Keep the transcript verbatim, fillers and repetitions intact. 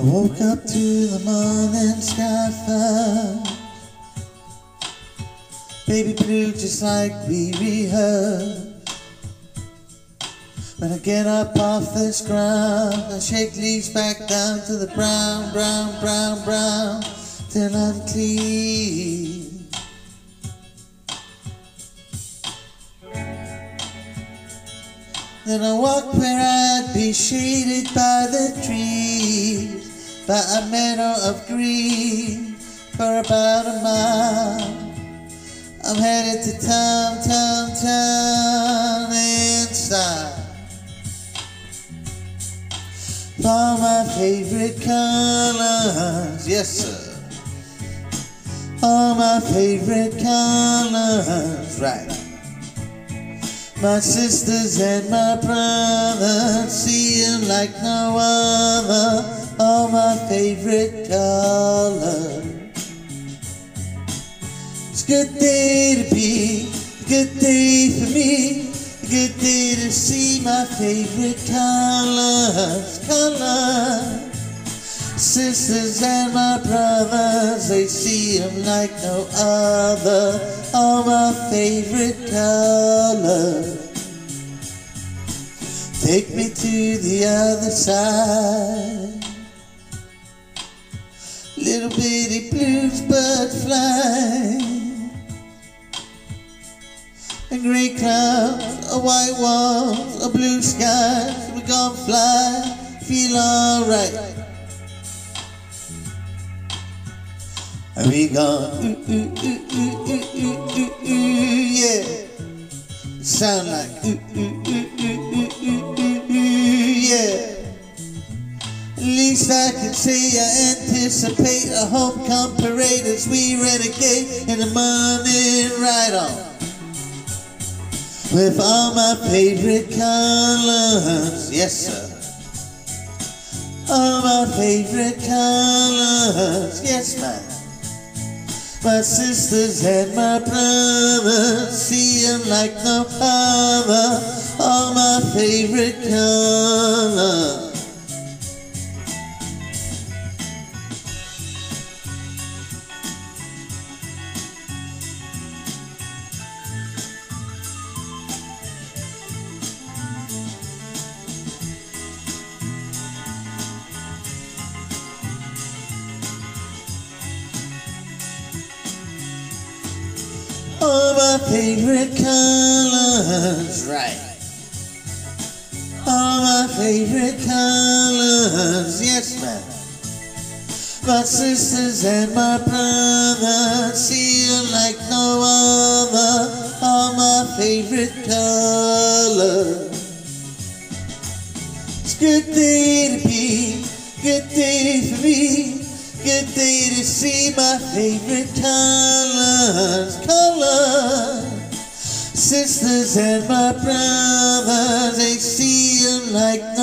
woke up to the morning sky fire, baby blue just like we rehearsed. When I get up off this ground, I shake leaves back down to the brown, brown, brown, brown, till I'm clean. Then I walk where I'd be shaded by the trees, by a meadow of green, for about a mile. I'm headed to town, town, town, inside. For my favorite colors, yes sir. All my favorite colors, right. My sisters and my brothers, see them like no other. All my favorite colors. It's a good day to be, a good day for me, a good day to see my favorite colors, colors. Sisters and my brothers, they see them like no other. All my favorite colors. Take me to the other side. Little bitty blues bird fly, and gray clouds, a white walls, a blue skies. We're gonna fly, feel alright. And we gone ooh, ooh, ooh, ooh, ooh, ooh, ooh, ooh, yeah. It sound like ooh, ooh, ooh, ooh, ooh, ooh, ooh, ooh, yeah. At least I can say I anticipate a homecoming parade as we renegade in the morning ride on. With all my favorite colors, yes sir. All my favorite colors, yes ma'am. My sisters and my brothers, see them like no other. All my favorite colors. All my favorite colors, right. All my favorite colors, yes ma'am. My sisters and my brothers, see them like no other. All my favorite colors. It's a good day to be, good day for me. Good day to see my favorite colors, colors. Sisters and my brothers, they see them like